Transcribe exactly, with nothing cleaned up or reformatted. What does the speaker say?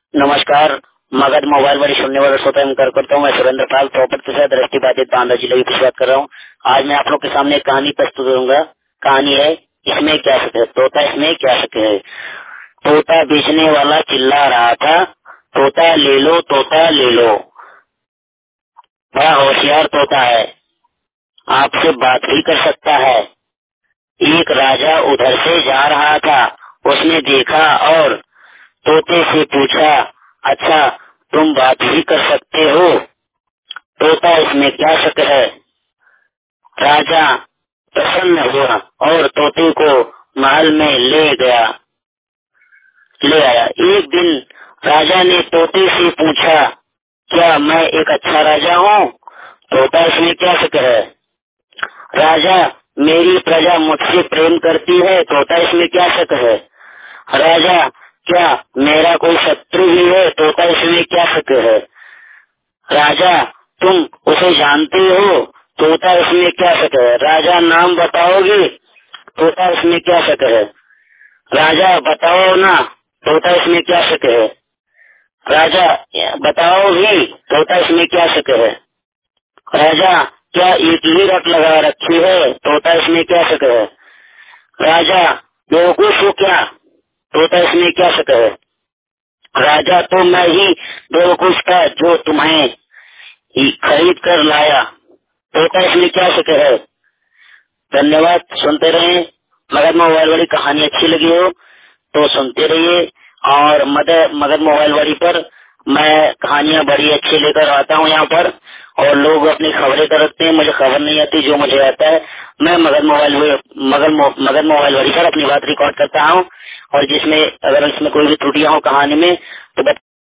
नमस्कार। मगध मोबाइल बड़ी सुनने वाले श्रोता एवं कार्यकर्ता हूँ। मैं सुरेंद्र पाल प्रॉपर्टी से दृष्टि बाधित बांदा जिले की बात कर रहा हूँ। आज मैं आप लोग के सामने एक कहानी प्रस्तुत करूंगा। कहानी है इसमें क्या शक है, तोता इसमें क्या शक है। तोता बेचने वाला चिल्ला रहा था, तोता ले लो तोता ले लो, बड़ा होशियार तोता है, आपसे बात भी कर सकता है। एक राजा उधर से जा रहा था, उसने देखा और तोते से पूछा, अच्छा तुम बात भी कर सकते हो, तोता इसमें क्या शक है। राजा प्रसन्न हुआ और तोते को महल में ले गया ले आया। एक दिन राजा ने तोते से पूछा, क्या मैं एक अच्छा राजा हूँ, तोता इसमें क्या शक है। राजा मेरी प्रजा मुझसे प्रेम करती है, तोता इसमें क्या शक है। राजा क्या मेरा कोई शत्रु भी है, तोता इसमें क्या शक है। राजा तुम उसे जानते हो, तोता इसमें क्या शक है। राजा नाम बताओगे, तोता इसमें क्या शक है। राजा बताओ ना, तोता इसमें क्या शक है। राजा बताओ भी, तोता इसमें क्या शक है। राजा क्या एक ही रट लगा रखी है, तोता इसमें क्या शक है। राजा बेवकूफ हो क्या, तोता इसमें क्या शक है। राजा तो मैं ही बेवकूफ था जो तुम्हें खरीद कर लाया, तोता इसमें क्या शक है। धन्यवाद। सुनते रहे। मगध मोबाइल वाली कहानी अच्छी लगी हो तो सुनते रहिए। और मगध मगध मोबाइल वाली पर मैं कहानियां बड़ी अच्छी लेकर आता हूँ यहाँ पर, और लोग अपनी खबरें करते हैं, मुझे खबर नहीं आती, जो मुझे आता है मैं मगध मोबाइल मगध मगध मोबाइल वाली पर अपनी बात रिकॉर्ड करता हूँ। और जिसमें अगर इसमें कोई भी त्रुटियां हो कहानी में तो